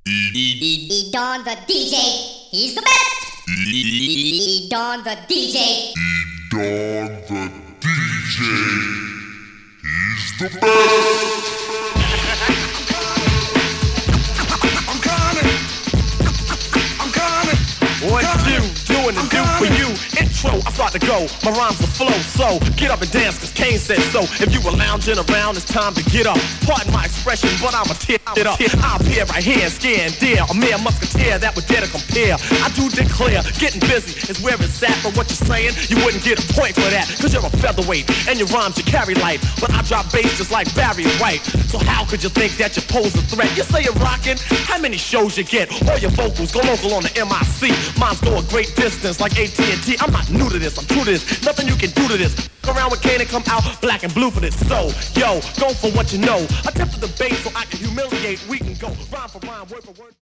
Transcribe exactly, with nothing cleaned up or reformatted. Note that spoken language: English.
E Don the D J, he's the best. E Don the D J. Don the D J, he's the best. I'm coming. I'm coming. What you doing and do for you? Intro, I start to go. My rhymes will flow, so get up and dance, cause Kane said so. If you were lounging around, it's time to get up. Pardon my expression, but I'm a tear it up. I appear right here and scare and dare. A mere musketeer that would dare to compare. I do declare, getting busy is where it's at. But what you're saying, you wouldn't get a point for that. Cause you're a featherweight, and your rhymes you carry light. But I drop bass just like Barry White. So how could you think that you pose a threat? You say you're rocking, how many shows you get? All your vocals go local on the M I C. Mine's go a great distance like A T and T. I'm not new to this, I'm true to this. Nothing you can do to this. Go around with Kane and come out black and blue for this. So, yo, go for what you know. Attempt to debate so I can humiliate. We can go rhyme for rhyme, word for word.